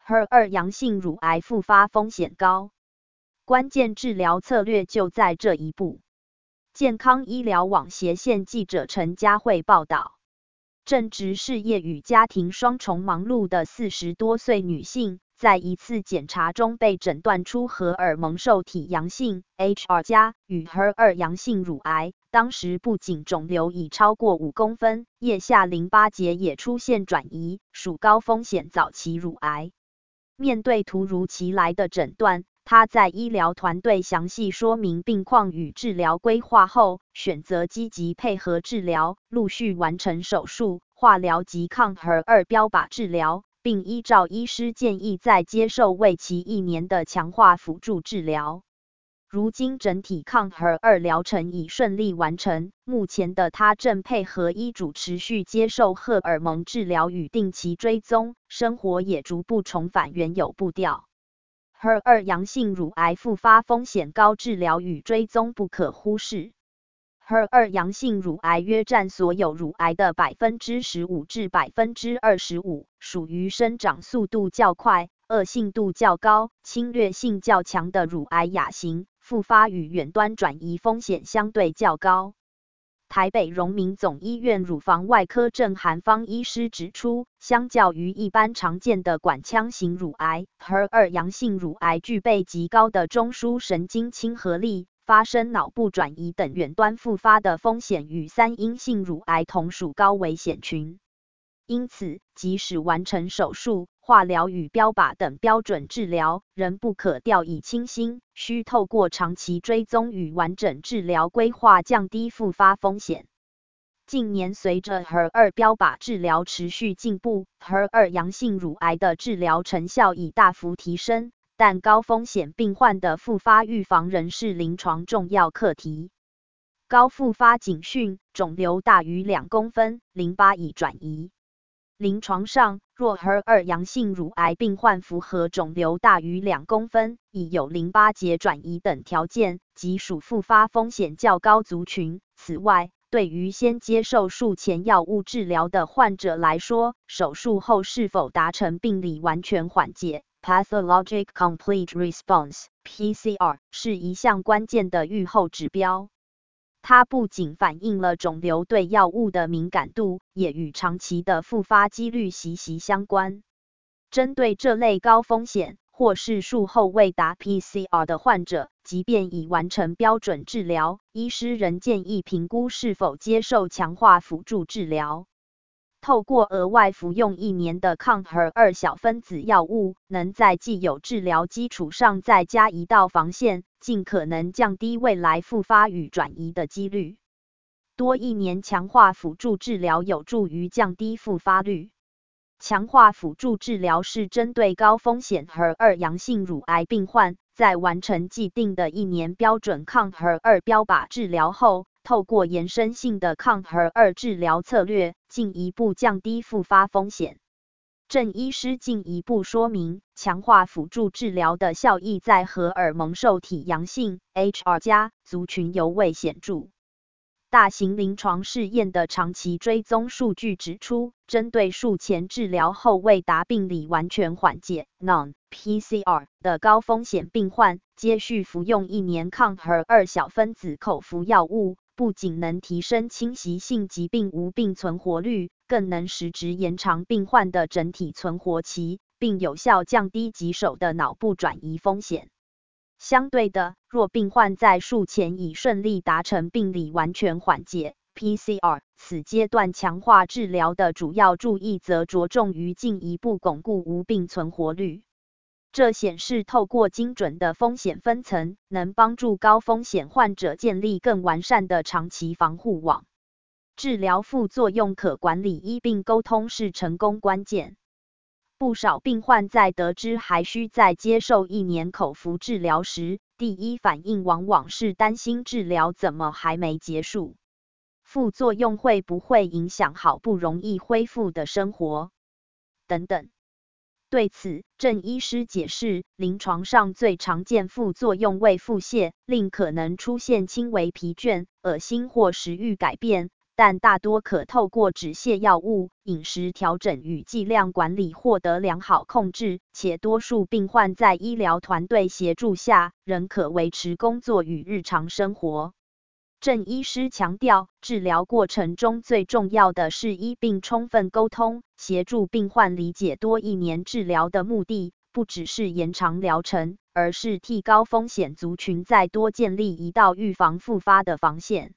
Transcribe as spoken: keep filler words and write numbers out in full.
H E R 二 阳性乳癌复发风险高，关键治疗策略就在这一步。健康医疗网斜线记者陈佳慧报道，正值事业与家庭双重忙碌的四十多岁女性，在一次检查中被诊断出荷尔蒙受体阳性 H R 加与 H E R 二 阳性乳癌，当时不仅肿瘤已超过五公分，腋下淋巴结也出现转移，属高风险早期乳癌。面对突如其来的诊断，他在医疗团队详细说明病况与治疗规划后，选择积极配合治疗，陆续完成手术、化疗及抗 H E R 二 标靶治疗，并依照医师建议再接受为期一年的强化辅助治疗。如今整体抗 H E R 二 疗程已顺利完成，目前的他正配合医嘱持续接受荷尔蒙治疗与定期追踪，生活也逐步重返原有步调。H E R 二 阳性乳癌复发风险高，治疗与追踪不可忽视。H E R 二 阳性乳癌约占所有乳癌的 百分之十五 至 百分之二十五， 属于生长速度较快、恶性度较高、侵略性较强的乳癌亚型，复发与远端转移风险相对较高。台北荣民总医院乳房外科郑涵芳医师指出，相较于一般常见的管腔型乳癌 ，H E R 二 阳性乳癌具备极高的中枢神经亲和力，发生脑部转移等远端复发的风险与三阴性乳癌同属高危险群。因此，即使完成手术、化疗与标靶等标准治疗，仍不可掉以轻心，需透过长期追踪与完整治疗规划降低复发风险。近年随着 H E R 二 标靶治疗持续进步 ，H E R 二 阳性乳癌的治疗成效已大幅提升，但高风险病患的复发预防仍是临床重要课题。高复发警讯，肿瘤大于两公分，淋巴已转移。临床上，若 H E R 二 阳性乳癌病患符合肿瘤大于两公分，已有淋巴结转移等条件，即属复发风险较高族群。此外，对于先接受术前药物治疗的患者来说，手术后是否达成病理完全缓解 （Pathologic Complete Response P C R） 是一项关键的预后指标。它不仅反映了肿瘤对药物的敏感度，也与长期的复发几率息息相关。针对这类高风险或是术后未达 P C R 的患者，即便已完成标准治疗，医师仍建议评估是否接受强化辅助治疗。透过额外服用一年的抗 H E R 二 小分子药物，能在既有治疗基础上再加一道防线，尽可能降低未来复发与转移的几率。多一年强化辅助治疗有助于降低复发率。强化辅助治疗是针对高风险 H E R 二 阳性乳癌病患，在完成既定的一年标准抗 H E R 二 标靶治疗后，透过延伸性的抗 H E R 二 治疗策略，进一步降低复发风险。郑医师进一步说明，强化辅助治疗的效益在荷尔蒙受体阳性 H E R 加 族群尤为显著。大型临床试验的长期追踪数据指出，针对术前治疗后未达病理完全缓解 non P C R 的高风险病患，接续服用一年抗 H E R 二 小分子口服药物，不仅能提升侵袭性疾病无病存活率，更能实质延长病患的整体存活期，并有效降低棘手的脑部转移风险。相对的，若病患在术前已顺利达成病理完全缓解 P C R， 此阶段强化治疗的主要注意则着重于进一步巩固无病存活率。这显示透过精准的风险分层，能帮助高风险患者建立更完善的长期防护网。治疗副作用可管理，医病沟通是成功关键。不少病患在得知还需再接受一年口服治疗时，第一反应往往是担心治疗怎么还没结束，副作用会不会影响好不容易恢复的生活，等等。对此，郑医师解释，临床上最常见副作用为腹泻，令可能出现轻微疲倦、恶心或食欲改变， 但大多可透过止泻药物、饮食调整与剂量管理获得良好控制，且多数病患在医疗团队协助下，仍可维持工作与日常生活。郑医师强调，治疗过程中最重要的是医病充分沟通，协助病患理解多一年治疗的目的，不只是延长疗程，而是替高风险族群再多建立一道预防复发的防线。